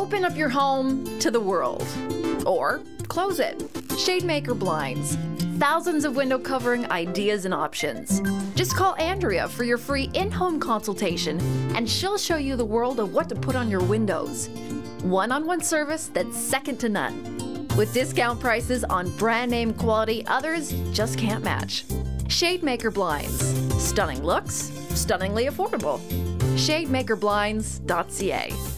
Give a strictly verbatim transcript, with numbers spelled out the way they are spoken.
Open up your home to the world. Or close it. Shademaker Blinds. Thousands of window covering ideas and options. Just call Andrea for your free in-home consultation, and she'll show you the world of what to put on your windows. One-on-one service that's second to none. With discount prices on brand name quality others just can't match. Shademaker Blinds. Stunning looks, stunningly affordable. shademaker blinds dot c a